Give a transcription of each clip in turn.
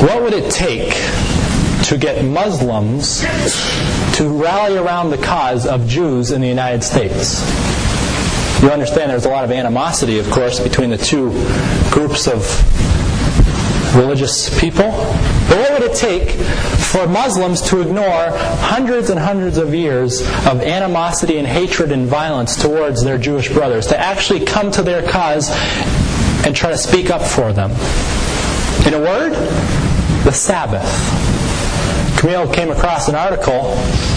What would it take to get Muslims to rally around the cause of Jews in the United States? You understand there's a lot of animosity, of course, between the two groups of religious people. But what would it take for Muslims to ignore hundreds and hundreds of years of animosity and hatred and violence towards their Jewish brothers, to actually come to their cause and try to speak up for them? In a word, the Sabbath. Camille came across an article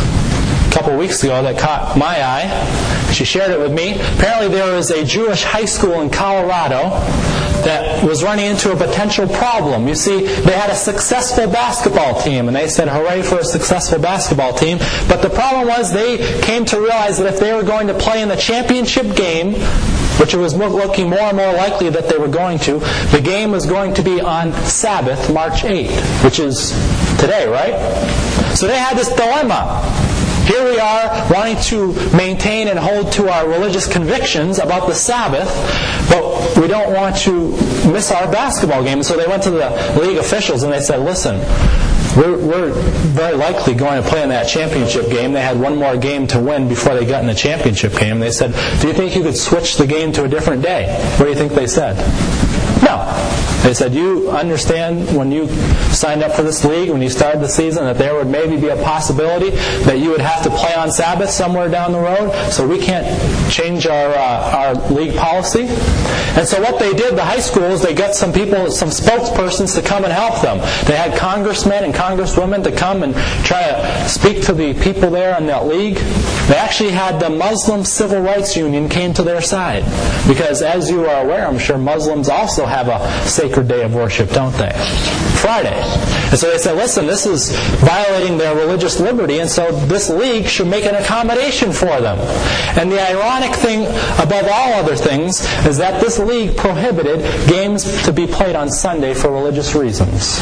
a couple weeks ago that caught my eye. She shared it with me. Apparently there is a Jewish high school in Colorado that was running into a potential problem. You see, they had a successful basketball team, and they said, hooray for a successful basketball team. But the problem was they came to realize that if they were going to play in the championship game, which it was looking more and more likely that they were going to, the game was going to be on Sabbath, March 8th, which is today, right? So they had this dilemma. Here we are wanting to maintain and hold to our religious convictions about the Sabbath, but we don't want to miss our basketball game. So they went to the league officials and they said, listen, we're very likely going to play in that championship game. They had one more game to win before they got in the championship game. They said, do you think you could switch the game to a different day? What do you think they said? No. They said, you understand when you signed up for this league, when you started the season, that there would maybe be a possibility that you would have to play on Sabbath somewhere down the road, so we can't change our league policy. And so what they did, the high schools, they got some people, some spokespersons to come and help them. They had congressmen and congresswomen to come and try to speak to the people there in that league. They actually had the Muslim Civil Rights Union came to their side. Because as you are aware, I'm sure Muslims also have a sacred day of worship, don't they? Friday. And so they said, listen, this is violating their religious liberty, and so this league should make an accommodation for them. And the ironic thing, above all other things, is that this league prohibited games to be played on Sunday for religious reasons.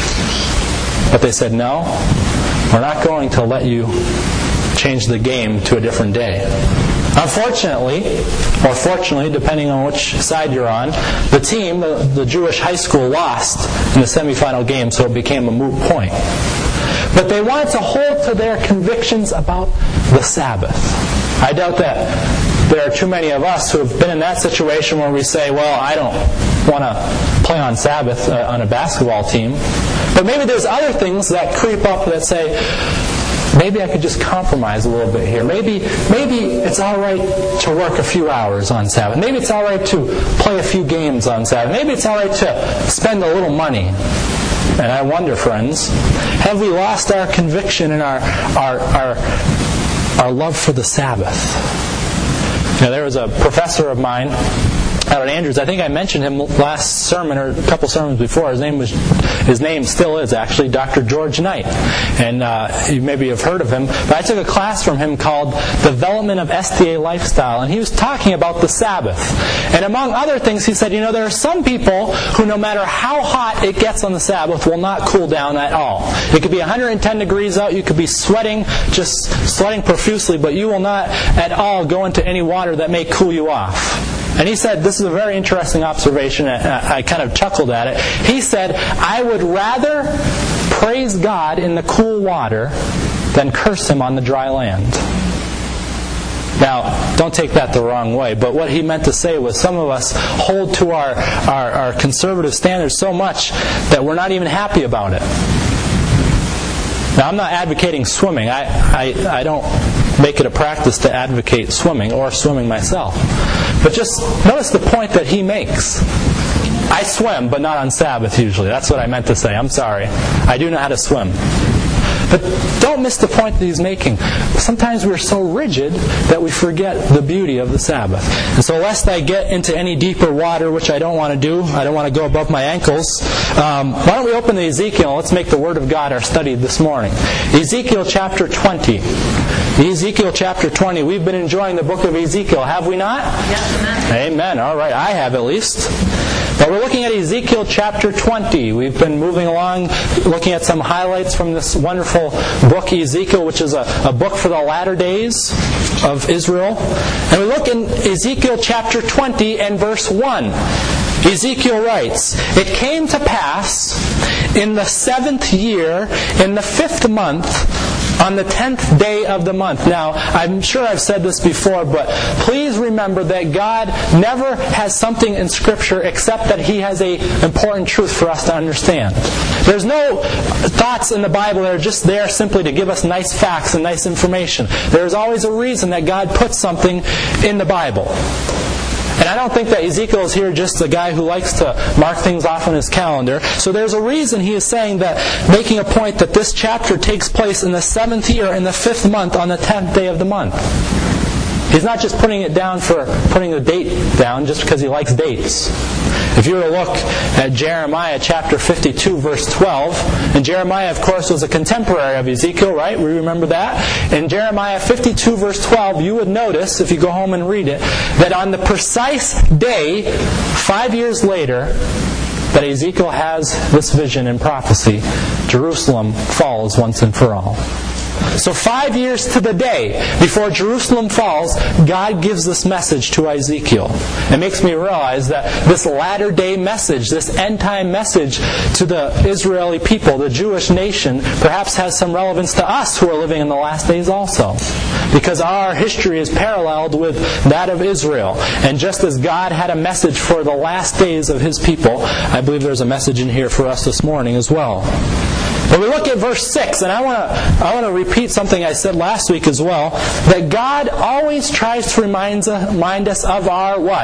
But they said, no, we're not going to let you change the game to a different day. Unfortunately, or fortunately, depending on which side you're on, the team, the Jewish high school, lost in the semifinal game, so it became a moot point. But they wanted to hold to their convictions about the Sabbath. I doubt that there are too many of us who have been in that situation where we say, well, I don't want to play on Sabbath on a basketball team. But maybe there's other things that creep up that say, maybe I could just compromise a little bit here. Maybe it's all right to work a few hours on Sabbath. Maybe it's all right to play a few games on Sabbath. Maybe it's all right to spend a little money. And I wonder, friends, have we lost our conviction and our love for the Sabbath? Now, there was a professor of mine out at Andrews. I think I mentioned him last sermon or a couple sermons before. His name still is actually Dr. George Knight, and you maybe have heard of him. But I took a class from him called Development of SDA Lifestyle, and he was talking about the Sabbath. And among other things, he said, there are some people who, no matter how hot it gets on the Sabbath, will not cool down at all. It could be 110 degrees out. You could be sweating profusely, but you will not at all go into any water that may cool you off. And he said, this is a very interesting observation, I kind of chuckled at it. He said, I would rather praise God in the cool water than curse Him on the dry land. Now, don't take that the wrong way, but what he meant to say was some of us hold to our conservative standards so much that we're not even happy about it. Now, I'm not advocating swimming. I don't make it a practice to advocate swimming or swimming myself. But just notice the point that he makes. I swim, but not on Sabbath usually. That's what I meant to say. I'm sorry. I do know how to swim. But don't miss the point that he's making. Sometimes we're so rigid that we forget the beauty of the Sabbath. And so lest I get into any deeper water, which I don't want to do, I don't want to go above my ankles, why don't we open to Ezekiel? Let's make the Word of God our study this morning. Ezekiel chapter 20. Ezekiel chapter 20. We've been enjoying the book of Ezekiel, have we not? Yes, amen. Amen. All right, I have at least. But we're looking at Ezekiel chapter 20. We've been moving along, looking at some highlights from this wonderful book, Ezekiel, which is a book for the latter days of Israel. And we look in Ezekiel chapter 20 and verse 1. Ezekiel writes, It came to pass in the 7th year, in the 5th month, on the 10th day of the month. Now, I'm sure I've said this before, but please remember that God never has something in Scripture except that He has an important truth for us to understand. There's no thoughts in the Bible that are just there simply to give us nice facts and nice information. There's always a reason that God puts something in the Bible. And I don't think that Ezekiel is here just a guy who likes to mark things off on his calendar. So there's a reason he is saying that, making a point that this chapter takes place in the 7th year, in the 5th month, on the 10th day of the month. He's not just putting it down for putting the date down just because he likes dates. If you were to look at Jeremiah chapter 52, verse 12, and Jeremiah, of course, was a contemporary of Ezekiel, right? We remember that. In Jeremiah 52, verse 12, you would notice, if you go home and read it, that on the precise day, 5 years later, that Ezekiel has this vision and prophecy, Jerusalem falls once and for all. So 5 years to the day before Jerusalem falls, God gives this message to Ezekiel. It makes me realize that this latter day message, this end time message to the Israeli people, the Jewish nation, perhaps has some relevance to us who are living in the last days also. Because our history is paralleled with that of Israel. And just as God had a message for the last days of His people, I believe there's a message in here for us this morning as well. But we look at verse 6, and I want to repeat something I said last week as well, that God always tries to remind us of our what?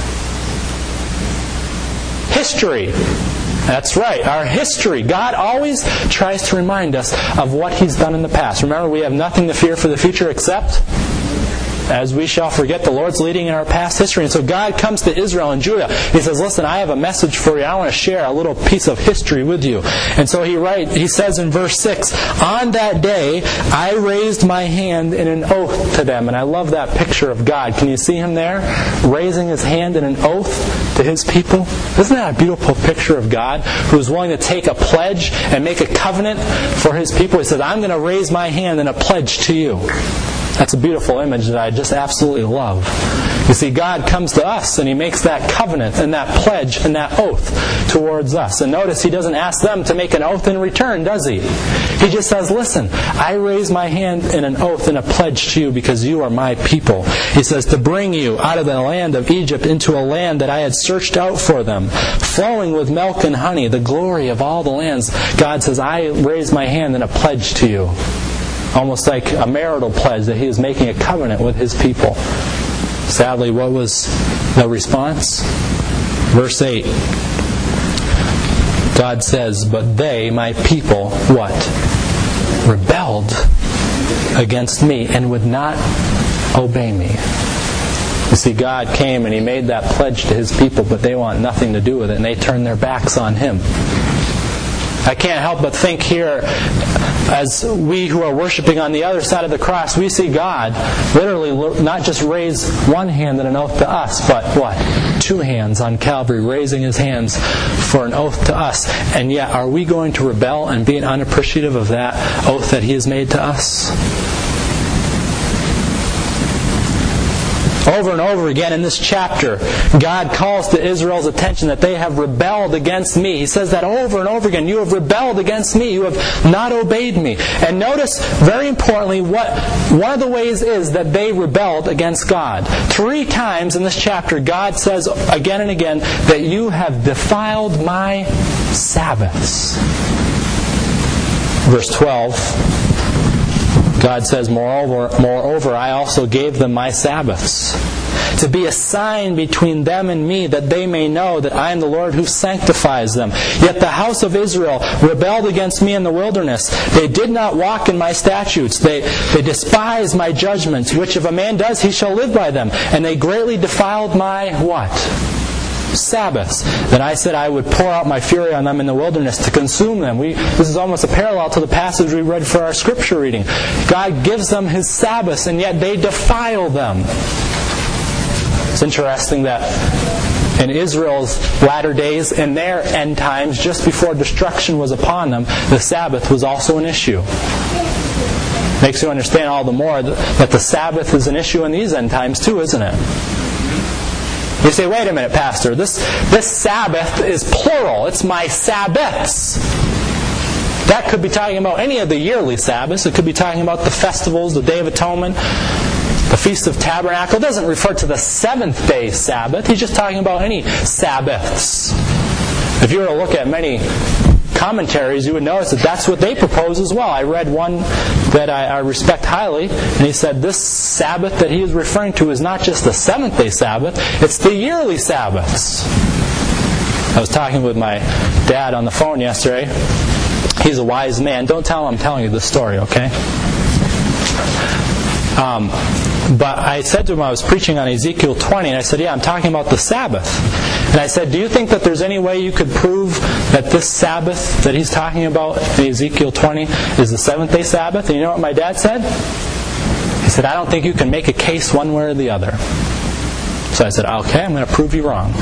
History. That's right, our history. God always tries to remind us of what He's done in the past. Remember, we have nothing to fear for the future except as we shall forget the Lord's leading in our past history. And so God comes to Israel and Judah. He says, listen, I have a message for you. I want to share a little piece of history with you. And so he says in verse 6, on that day I raised my hand in an oath to them. And I love that picture of God. Can you see Him there? Raising His hand in an oath to His people. Isn't that a beautiful picture of God who is willing to take a pledge and make a covenant for His people? He says, I'm going to raise my hand in a pledge to you. That's a beautiful image that I just absolutely love. You see, God comes to us and He makes that covenant and that pledge and that oath towards us. And notice He doesn't ask them to make an oath in return, does He? He just says, listen, I raise my hand in an oath and a pledge to you because you are my people. He says, to bring you out of the land of Egypt into a land that I had searched out for them, flowing with milk and honey, the glory of all the lands. God says, I raise my hand in a pledge to you. Almost like a marital pledge that He is making a covenant with His people. Sadly, what was the response? Verse 8. God says, but they, my people, what? Rebelled against me and would not obey me. You see, God came and He made that pledge to His people, but they want nothing to do with it, and they turn their backs on Him. I can't help but think here, as we who are worshiping on the other side of the cross, we see God literally not just raise one hand in an oath to us, but what? 2 hands on Calvary, raising His hands for an oath to us. And yet, are we going to rebel and be unappreciative of that oath that He has made to us? Over and over again in this chapter, God calls to Israel's attention that they have rebelled against me. He says that over and over again. You have rebelled against me. You have not obeyed me. And notice, very importantly, what one of the ways is that they rebelled against God. 3 times in this chapter, God says again and again that you have defiled my Sabbaths. Verse 12. God says, moreover, I also gave them my Sabbaths, to be a sign between them and me, that they may know that I am the Lord who sanctifies them. Yet the house of Israel rebelled against me in the wilderness. They did not walk in my statutes. They despised my judgments, which if a man does, he shall live by them. And they greatly defiled my what? Sabbaths. Then I said I would pour out my fury on them in the wilderness to consume them. This is almost a parallel to the passage we read for our scripture reading. God gives them His Sabbaths, and yet they defile them. It's interesting that in Israel's latter days, in their end times, just before destruction was upon them, the Sabbath was also an issue. Makes you understand all the more that the Sabbath is an issue in these end times too, isn't it? You say, wait a minute, Pastor, this Sabbath is plural. It's my Sabbaths. That could be talking about any of the yearly Sabbaths. It could be talking about the festivals, the Day of Atonement, the Feast of Tabernacle. It doesn't refer to the seventh-day Sabbath. He's just talking about any Sabbaths. If you were to look at many commentaries, you would notice that that's what they propose as well. I read one that I respect highly, and he said this Sabbath that he is referring to is not just the seventh-day Sabbath, it's the yearly Sabbaths. I was talking with my dad on the phone yesterday. He's a wise man. Don't tell him I'm telling you this story, okay? But I said to him, I was preaching on Ezekiel 20, and I said, yeah, I'm talking about the Sabbath. And I said, do you think that there's any way you could prove that this Sabbath that he's talking about in Ezekiel 20 is the seventh-day Sabbath? And you know what my dad said? He said, I don't think you can make a case one way or the other. So I said, okay, I'm going to prove you wrong.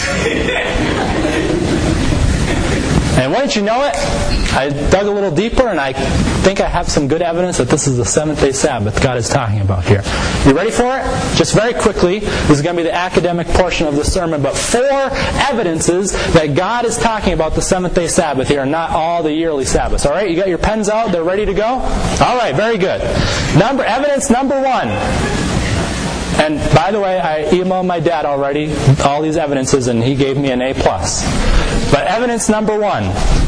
And wouldn't you know it, I dug a little deeper, and I think I have some good evidence that this is the seventh-day Sabbath God is talking about here. You ready for it? Just very quickly, this is going to be the academic portion of the sermon, but 4 evidences that God is talking about the seventh-day Sabbath here, and not all the yearly Sabbaths. All right, you got your pens out? They're ready to go? All right, very good. Evidence number 1. And by the way, I emailed my dad already all these evidences, and he gave me an A+. But evidence number 1.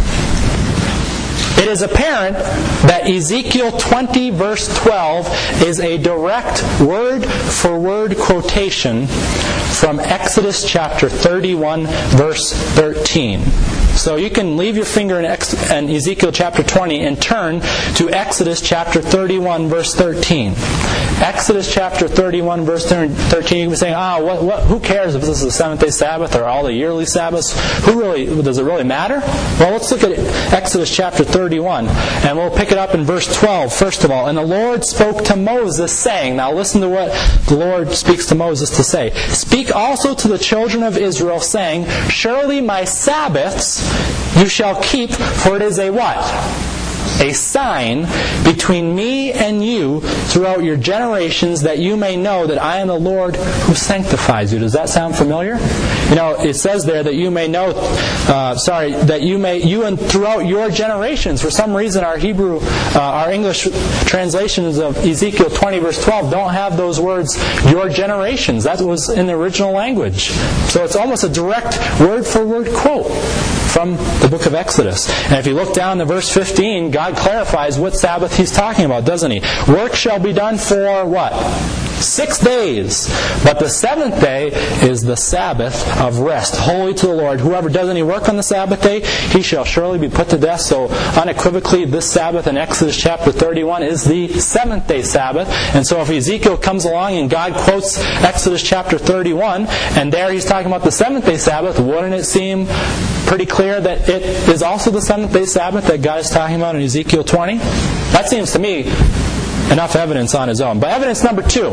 It is apparent that Ezekiel 20 verse 12 is a direct word-for-word quotation from Exodus chapter 31 verse 13. So you can leave your finger in Ezekiel chapter 20 and turn to Exodus chapter 31 verse 13. Exodus chapter 31 verse 13, you can be saying, who cares if this is the seventh-day Sabbath or all the yearly Sabbaths? Does it really matter? Well, let's look at Exodus chapter 31, and we'll pick it up in verse 12, first of all. And the Lord spoke to Moses, saying, now listen to what the Lord speaks to Moses to say. Speak also to the children of Israel, saying, surely my Sabbaths you shall keep, for it is a what? A sign between me and you throughout your generations, that you may know that I am the Lord who sanctifies you. Does that sound familiar? You know, it says there that you may know, you and throughout your generations. For some reason, our English translations of Ezekiel 20 verse 12 don't have those words, your generations. That was in the original language. So it's almost a direct word-for-word quote from the book of Exodus. And if you look down to verse 15, God clarifies what Sabbath he's talking about, doesn't he? Work shall be done for what? 6 days. But the seventh day is the Sabbath of rest, holy to the Lord. Whoever does any work on the Sabbath day, he shall surely be put to death. So unequivocally, this Sabbath in Exodus chapter 31 is the seventh-day Sabbath. And so if Ezekiel comes along and God quotes Exodus chapter 31, and there he's talking about the seventh-day Sabbath, wouldn't it seem pretty clear that it is also the seventh-day Sabbath that God is talking about in Ezekiel 20? That seems to me enough evidence on his own. But evidence number 2.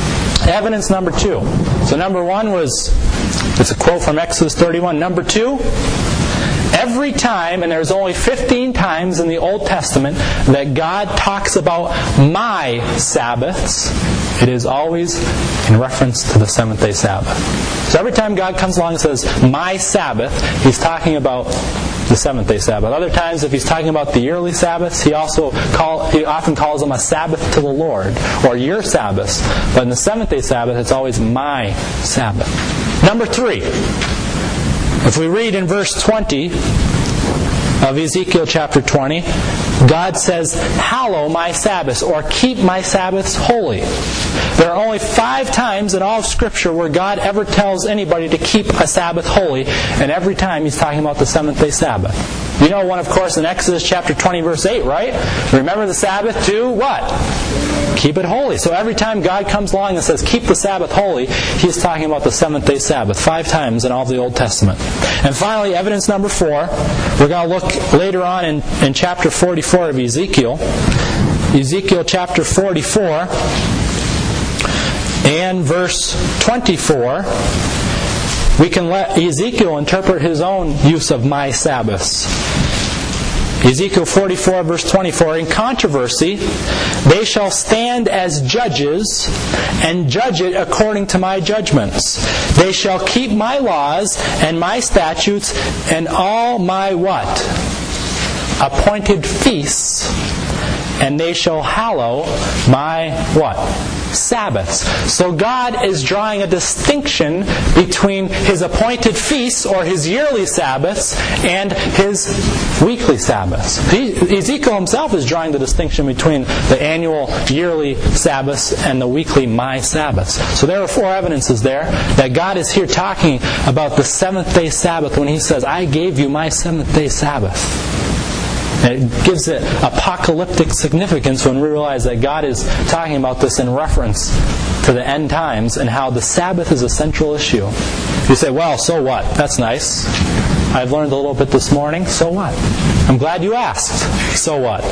So number 1 it's a quote from Exodus 31. Number 2, every time, and there's only 15 times in the Old Testament that God talks about my Sabbaths, it is always in reference to the seventh-day Sabbath. So every time God comes along and says, my Sabbath, he's talking about the seventh-day Sabbath. Other times, if he's talking about the yearly Sabbaths, he often calls them a Sabbath to the Lord, or your Sabbaths. But in the seventh-day Sabbath, it's always my Sabbath. Number 3, if we read in verse 20 of Ezekiel chapter 20, God says, hallow my Sabbaths, or keep my Sabbaths holy. There are only 5 times in all of Scripture where God ever tells anybody to keep a Sabbath holy, and every time he's talking about the seventh-day Sabbath. You know one, of course, in Exodus chapter 20, verse 8, right? Remember the Sabbath to what? Keep it holy. So every time God comes along and says, keep the Sabbath holy, he's talking about the seventh-day Sabbath 5 times in all of the Old Testament. And finally, evidence number 4, we're going to look later on in chapter 44 of Ezekiel. Ezekiel chapter 44 and verse 24. We can let Ezekiel interpret his own use of my Sabbaths. Ezekiel 44 verse 24, in controversy, they shall stand as judges and judge it according to my judgments. They shall keep my laws and my statutes and all my what? appointed feasts, and they shall hallow my what? Sabbaths. So God is drawing a distinction between His appointed feasts, or His yearly Sabbaths, and His weekly Sabbaths. Ezekiel himself is drawing the distinction between the annual yearly Sabbaths and the weekly my Sabbaths. So there are 4 evidences there that God is here talking about the 7th-day Sabbath when He says, I gave you my 7th-day Sabbath. And it gives it apocalyptic significance when we realize that God is talking about this in reference to the end times and how the Sabbath is a central issue. You say, well, so what? That's nice. I've learned a little bit this morning. So what? I'm glad you asked. So what?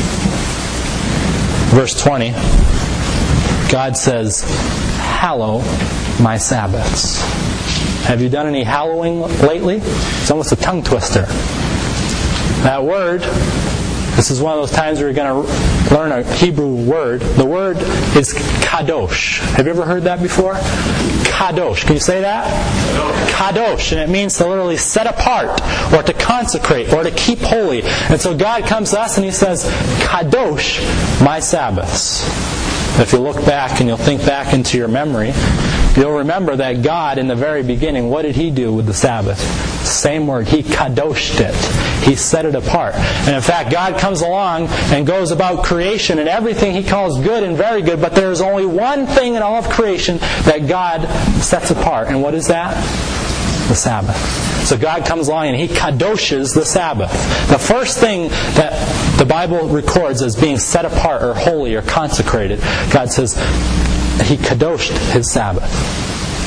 Verse 20, God says, hallow my Sabbaths. Have you done any hallowing lately? It's almost a tongue twister. That word, this is one of those times where you're going to learn a Hebrew word. The word is kadosh. Have you ever heard that before? Kadosh. Can you say that? Kadosh. And it means to literally set apart, or to consecrate, or to keep holy. And so God comes to us and He says, Kadosh my Sabbaths. If you look back and you'll think back into your memory, you'll remember that God, in the very beginning, what did He do with the Sabbath? Same word. He kadoshed it. He set it apart. And in fact, God comes along and goes about creation and everything He calls good and very good, but there is only one thing in all of creation that God sets apart. And what is that? The Sabbath. So God comes along and He kadoshes the Sabbath. The first thing that the Bible records as being set apart or holy or consecrated, God says He kadoshed His Sabbath.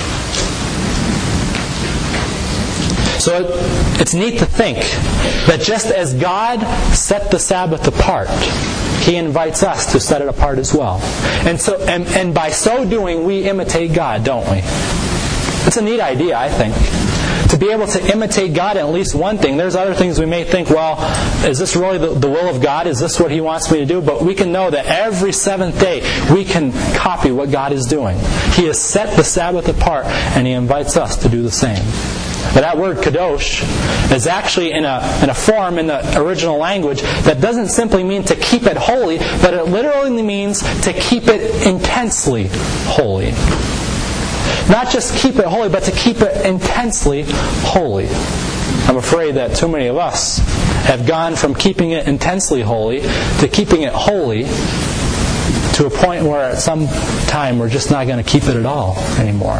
So it's neat to think that just as God set the Sabbath apart, He invites us to set it apart as well. And by so doing, we imitate God, don't we? It's a neat idea, I think. To be able to imitate God in at least one thing. There's other things we may think, well, is this really the will of God? Is this what He wants me to do? But we can know that every 7th day we can copy what God is doing. He has set the Sabbath apart and He invites us to do the same. But that word kadosh is actually in a form in the original language that doesn't simply mean to keep it holy, but it literally means to keep it intensely holy. Not just keep it holy, but to keep it intensely holy. I'm afraid that too many of us have gone from keeping it intensely holy to keeping it holy to a point where at some time we're just not going to keep it at all anymore.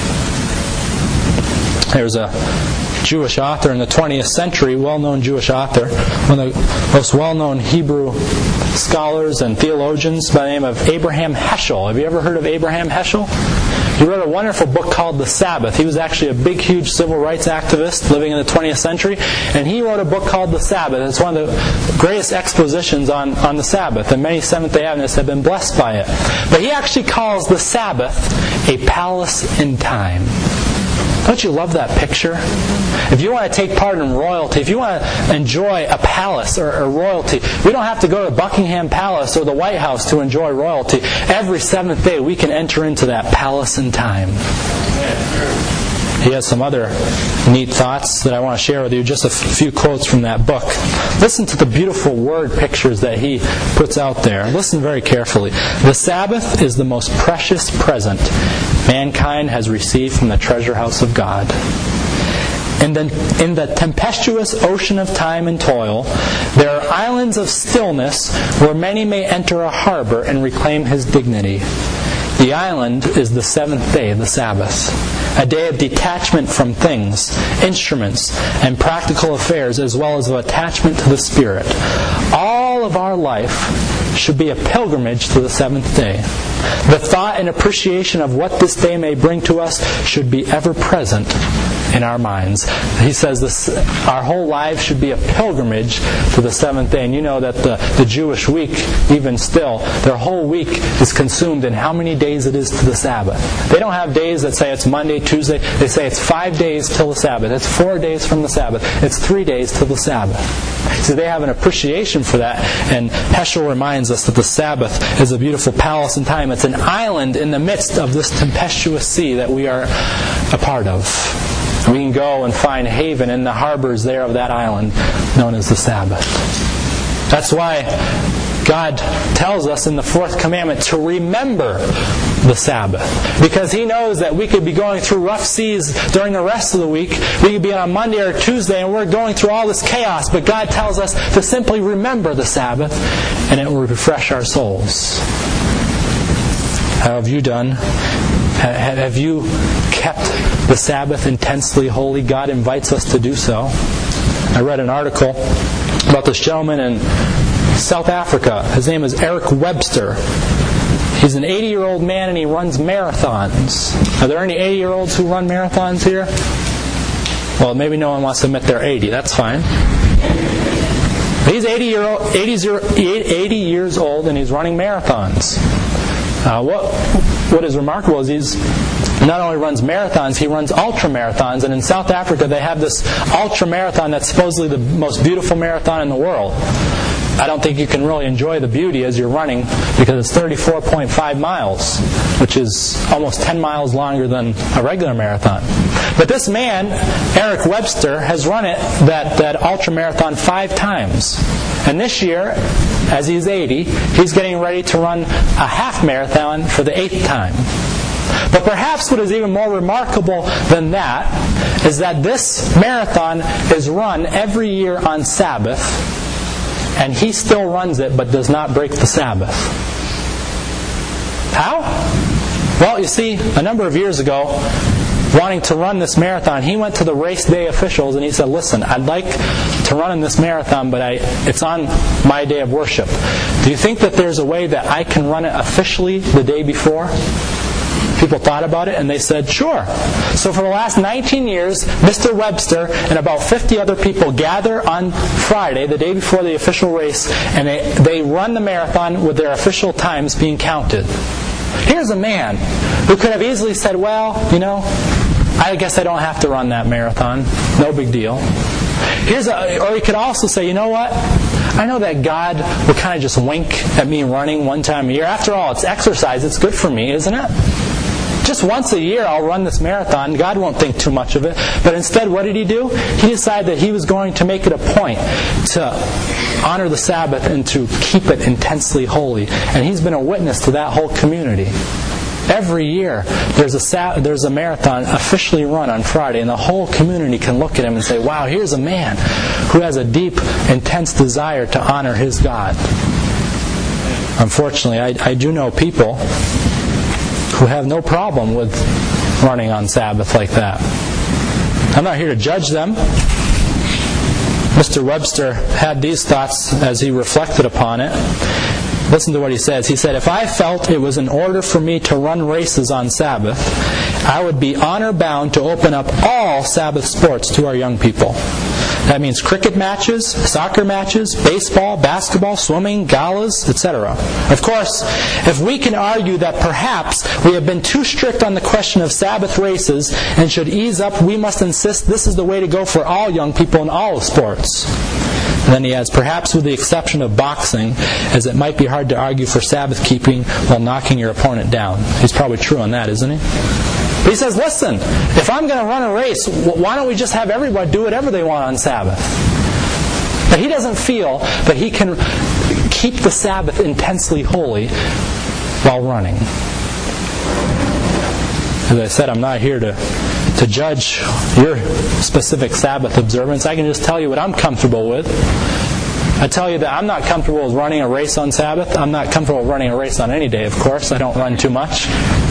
There's a Jewish author in the 20th century, well-known Jewish author, one of the most well-known Hebrew scholars and theologians by the name of Abraham Heschel. Have you ever heard of Abraham Heschel? He wrote a wonderful book called The Sabbath. He was actually a big, huge civil rights activist living in the 20th century, and he wrote a book called The Sabbath. It's one of the greatest expositions on the Sabbath, and many Seventh-day Adventists have been blessed by it. But he actually calls the Sabbath a palace in time. Don't you love that picture? If you want to take part in royalty, if you want to enjoy a palace or royalty, we don't have to go to Buckingham Palace or the White House to enjoy royalty. Every 7th day we can enter into that palace in time. He has some other neat thoughts that I want to share with you. Just a few quotes from that book. Listen to the beautiful word pictures that he puts out there. Listen very carefully. The Sabbath is the most precious present mankind has received from the treasure house of God. In the tempestuous ocean of time and toil, there are islands of stillness where many may enter a harbor and reclaim his dignity. The island is the 7th day, the Sabbath, a day of detachment from things, instruments, and practical affairs, as well as of attachment to the Spirit. All of our life should be a pilgrimage to the 7th day. The thought and appreciation of what this day may bring to us should be ever present in our minds. He says our whole lives should be a pilgrimage to the 7th day. And you know that the Jewish week, even still, their whole week is consumed in how many days it is to the Sabbath. They don't have days that say it's Monday, Tuesday. They say it's 5 days till the Sabbath. It's 4 days from the Sabbath. It's 3 days till the Sabbath. So they have an appreciation for that. And Heschel reminds us that the Sabbath is a beautiful palace in time. It's an island in the midst of this tempestuous sea that we are a part of. We can go and find haven in the harbors there of that island known as the Sabbath. That's why God tells us in the 4th commandment to remember the Sabbath. Because He knows that we could be going through rough seas during the rest of the week. We could be on a Monday or Tuesday and we're going through all this chaos. But God tells us to simply remember the Sabbath and it will refresh our souls. How have you done? Have you kept the Sabbath intensely holy? God invites us to do so. I read an article about this gentleman in South Africa. His name is Eric Webster. He's an 80-year-old man and he runs marathons. Are there any 80-year-olds who run marathons here? Well, maybe no one wants to admit they're 80. That's fine. He's 80 years old and he's running marathons. What is remarkable is he's not only runs marathons, he runs ultra-marathons. And in South Africa they have this ultra-marathon that's supposedly the most beautiful marathon in the world. I don't think you can really enjoy the beauty as you're running because it's 34.5 miles, which is almost 10 miles longer than a regular marathon. But this man, Eric Webster, has run that ultra-marathon 5 times. And this year, as he's 80, he's getting ready to run a half marathon for the 8th time. But perhaps what is even more remarkable than that is that this marathon is run every year on Sabbath, and he still runs it but does not break the Sabbath. How? Well, you see, a number of years ago, wanting to run this marathon, he went to the race day officials and he said, listen, I'd like to run in this marathon, but it's on my day of worship. Do you think that there's a way that I can run it officially the day before? People thought about it and they said, sure. So for the last 19 years, Mr. Webster and about 50 other people gather on Friday, the day before the official race, and they run the marathon with their official times being counted. Here's a man who could have easily said, well, I guess I don't have to run that marathon. No big deal. Or he could also say, you know what? I know that God will kind of just wink at me running one time a year. After all, it's exercise. It's good for me, isn't it? Just once a year I'll run this marathon. God won't think too much of it. But instead, what did he do? He decided that he was going to make it a point to honor the Sabbath and to keep it intensely holy. And he's been a witness to that whole community. Every year there's a marathon officially run on Friday, and the whole community can look at him and say, wow, here's a man who has a deep, intense desire to honor his God. Unfortunately, I do know people who have no problem with running on Sabbath like that. I'm not here to judge them. Mr. Webster had these thoughts as he reflected upon it. Listen to what he says. He said, if I felt it was in order for me to run races on Sabbath, I would be honor-bound to open up all Sabbath sports to our young people. That means cricket matches, soccer matches, baseball, basketball, swimming, galas, etc. Of course, if we can argue that perhaps we have been too strict on the question of Sabbath races and should ease up, we must insist this is the way to go for all young people in all sports. And then he adds, perhaps with the exception of boxing, as it might be hard to argue for Sabbath keeping while knocking your opponent down. He's probably true on that, isn't he? But he says, listen, if I'm going to run a race, why don't we just have everybody do whatever they want on Sabbath? But he doesn't feel that he can keep the Sabbath intensely holy while running. As I said, I'm not here to judge your specific Sabbath observance. I can just tell you what I'm comfortable with. I tell you that I'm not comfortable with running a race on Sabbath. I'm not comfortable with running a race on any day, of course. I don't run too much.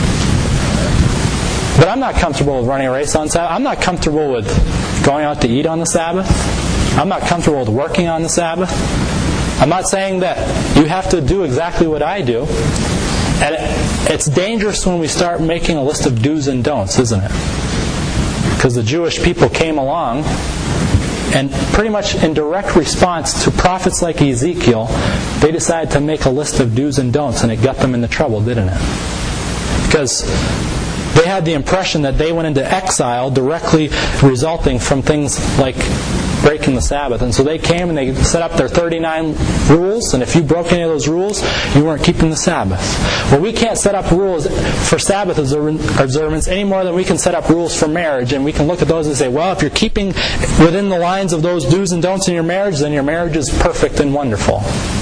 But I'm not comfortable with running a race on Sabbath. I'm not comfortable with going out to eat on the Sabbath. I'm not comfortable with working on the Sabbath. I'm not saying that you have to do exactly what I do. And it's dangerous when we start making a list of do's and don'ts, isn't it? Because the Jewish people came along and pretty much in direct response to prophets like Ezekiel, they decided to make a list of do's and don'ts, and it got them into trouble, didn't it? Because they had the impression that they went into exile directly resulting from things like breaking the Sabbath. And so they came and they set up their 39 rules, and if you broke any of those rules, you weren't keeping the Sabbath. Well, we can't set up rules for Sabbath observance any more than we can set up rules for marriage, and we can look at those and say, well, if you're keeping within the lines of those do's and don'ts in your marriage, then your marriage is perfect and wonderful.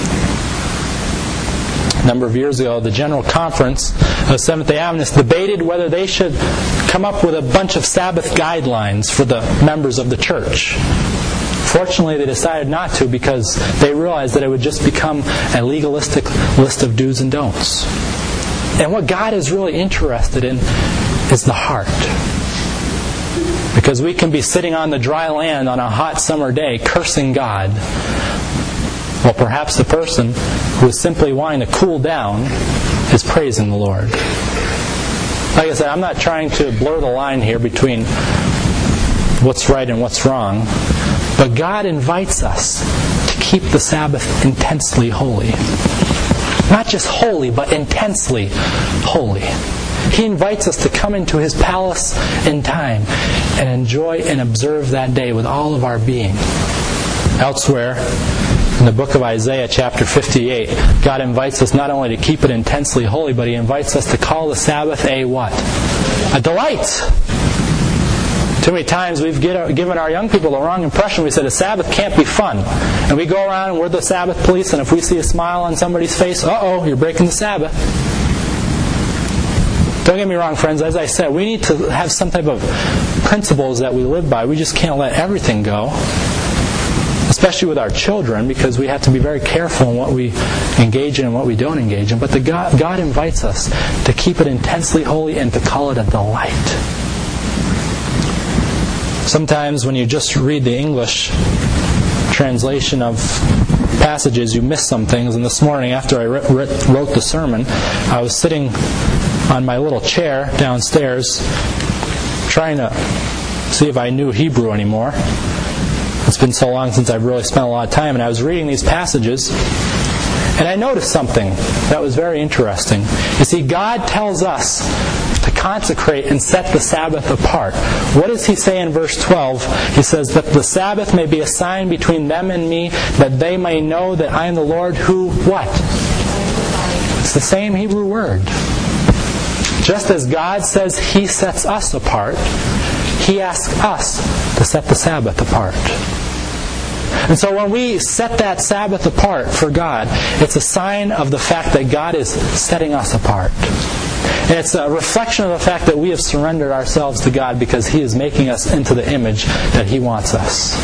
A number of years ago, the General Conference of Seventh-day Adventists debated whether they should come up with a bunch of Sabbath guidelines for the members of the church. Fortunately, they decided not to because they realized that it would just become a legalistic list of do's and don'ts. And what God is really interested in is the heart. Because we can be sitting on the dry land on a hot summer day cursing God. Well, perhaps the person who is simply wanting to cool down is praising the Lord. Like I said, I'm not trying to blur the line here between what's right and what's wrong, but God invites us to keep the Sabbath intensely holy. Not just holy, but intensely holy. He invites us to come into His palace in time and enjoy and observe that day with all of our being. Elsewhere, in the book of Isaiah, chapter 58, God invites us not only to keep it intensely holy, but He invites us to call the Sabbath a what? A delight. Too many times we've given our young people the wrong impression. We said the Sabbath can't be fun. And we go around and we're the Sabbath police, and if we see a smile on somebody's face, uh-oh, you're breaking the Sabbath. Don't get me wrong, friends. As I said, we need to have some type of principles that we live by. We just can't let everything go. Especially with our children, because we have to be very careful in what we engage in and what we don't engage in. But God invites us to keep it intensely holy and to call it a delight. Sometimes when you just read the English translation of passages, you miss some things. And this morning, after I wrote the sermon, I was sitting on my little chair downstairs trying to see if I knew Hebrew anymore. It's been so long since I've really spent a lot of time, and I was reading these passages, and I noticed something that was very interesting. You see, God tells us to consecrate and set the Sabbath apart. What does He say in verse 12? He says, that the Sabbath may be a sign between them and me, that they may know that I am the Lord who, what? It's the same Hebrew word. Just as God says He sets us apart, He asks us to set the Sabbath apart. And so when we set that Sabbath apart for God, it's a sign of the fact that God is setting us apart. And it's a reflection of the fact that we have surrendered ourselves to God because He is making us into the image that He wants us.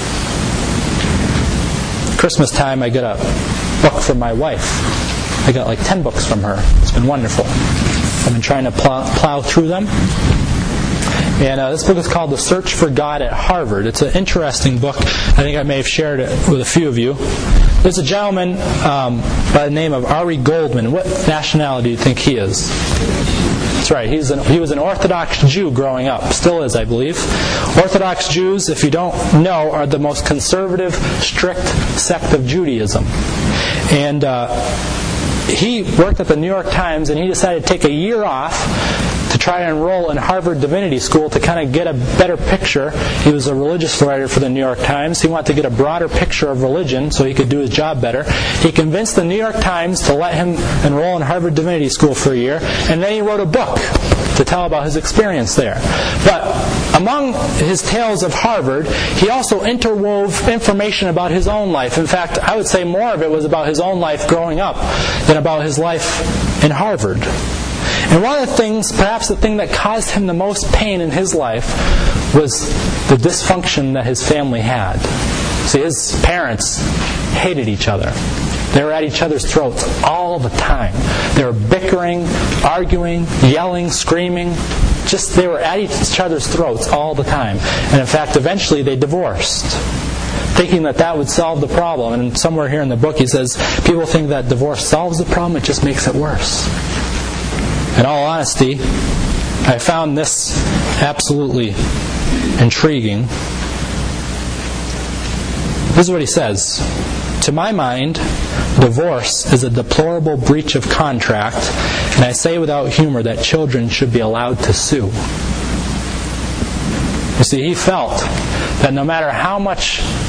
Christmas time, I get a book from my wife. I got like 10 books from her. It's been wonderful. I've been trying to plow through them. And this book is called The Search for God at Harvard. It's an interesting book. I think I may have shared it with a few of you. There's a gentleman by the name of Ari Goldman. What nationality do you think he is? That's right. He was an Orthodox Jew growing up. Still is, I believe. Orthodox Jews, if you don't know, are the most conservative, strict sect of Judaism. And he worked at the New York Times, and he decided to take a year off to try to enroll in Harvard Divinity School to kind of get a better picture. He was a religious writer for the New York Times. He wanted to get a broader picture of religion so he could do his job better. He convinced the New York Times to let him enroll in Harvard Divinity School for a year, and then he wrote a book to tell about his experience there. But among his tales of Harvard, he also interwove information about his own life. In fact, I would say more of it was about his own life growing up than about his life in Harvard. And one of the things, perhaps the thing that caused him the most pain in his life, was the dysfunction that his family had. See, his parents hated each other. They were at each other's throats all the time. They were bickering, arguing, yelling, screaming. They were at each other's throats all the time. And in fact, eventually they divorced, thinking that would solve the problem. And somewhere here in the book he says, people think that divorce solves the problem, it just makes it worse. In all honesty, I found this absolutely intriguing. This is what he says. To my mind, divorce is a deplorable breach of contract, and I say without humor that children should be allowed to sue. You see, he felt that no matter how much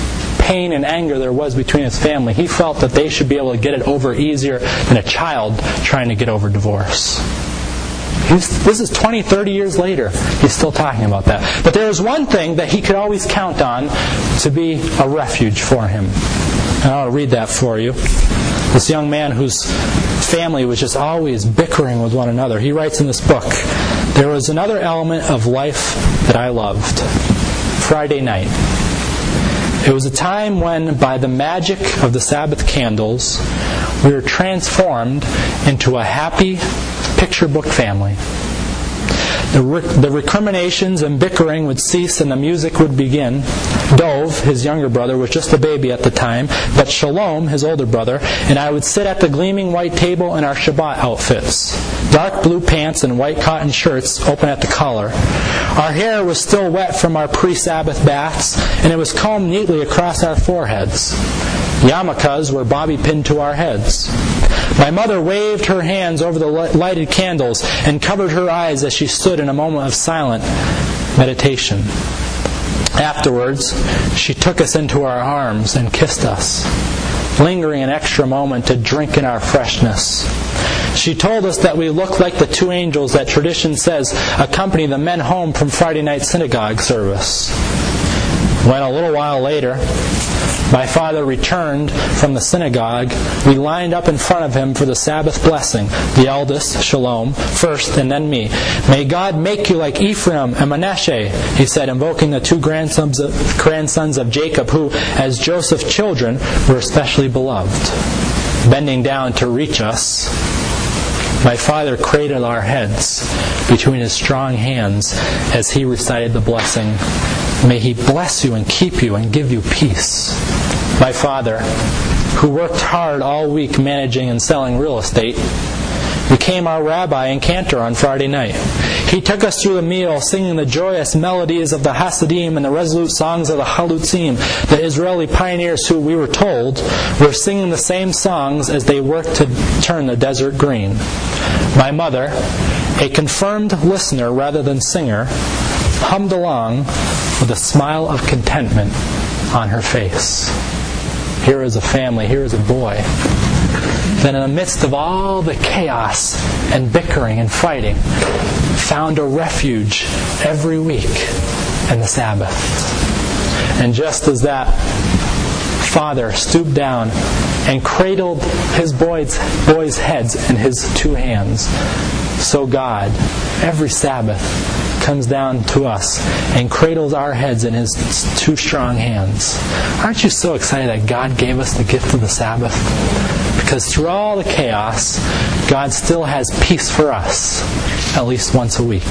pain and anger there was between his family, he felt that they should be able to get it over easier than a child trying to get over divorce. This is 20, 30 years later. He's still talking about that. But there was one thing that he could always count on to be a refuge for him. And I'll read that for you. This young man whose family was just always bickering with one another. He writes in this book, "There was another element of life that I loved. Friday night. It was a time when, by the magic of the Sabbath candles, we were transformed into a happy picture book family. The recriminations and bickering would cease and the music would begin. Dov, his younger brother, was just a baby at the time, but Shalom, his older brother, and I would sit at the gleaming white table in our Shabbat outfits. Dark blue pants and white cotton shirts open at the collar. Our hair was still wet from our pre-Sabbath baths, and it was combed neatly across our foreheads. Yarmulkes were bobby-pinned to our heads. My mother waved her hands over the lighted candles and covered her eyes as she stood in a moment of silent meditation. Afterwards, she took us into her arms and kissed us, lingering an extra moment to drink in our freshness. She told us that we looked like the two angels that tradition says accompany the men home from Friday night synagogue service. When a little while later, my father returned from the synagogue, we lined up in front of him for the Sabbath blessing. The eldest, Shalom, first and then me. "May God make you like Ephraim and Manasseh," he said, invoking the two grandsons of Jacob who, as Joseph's children, were especially beloved. Bending down to reach us, my father cradled our heads between his strong hands as he recited the blessing. "May He bless you and keep you and give you peace." My father, who worked hard all week managing and selling real estate, became our rabbi and cantor on Friday night. He took us through the meal singing the joyous melodies of the Hasidim and the resolute songs of the Halutzim, the Israeli pioneers who, we were told, were singing the same songs as they worked to turn the desert green. My mother, a confirmed listener rather than singer, hummed along with a smile of contentment on her face. Here is a family, here is a boy that in the midst of all the chaos and bickering and fighting found a refuge every week in the Sabbath. And just as that father stooped down and cradled his boys' heads in his two hands, so God, every Sabbath, comes down to us and cradles our heads in His two strong hands. Aren't you so excited that God gave us the gift of the Sabbath? Because through all the chaos, God still has peace for us, at least once a week.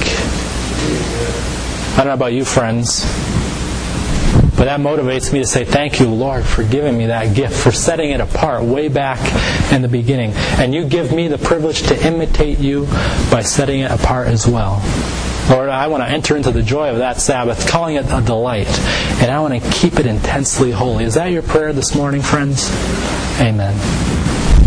I don't know about you, friends, but that motivates me to say thank you, Lord, for giving me that gift, for setting it apart way back in the beginning. And you give me the privilege to imitate you by setting it apart as well. Lord, I want to enter into the joy of that Sabbath, calling it a delight, and I want to keep it intensely holy. Is that your prayer this morning, friends? Amen.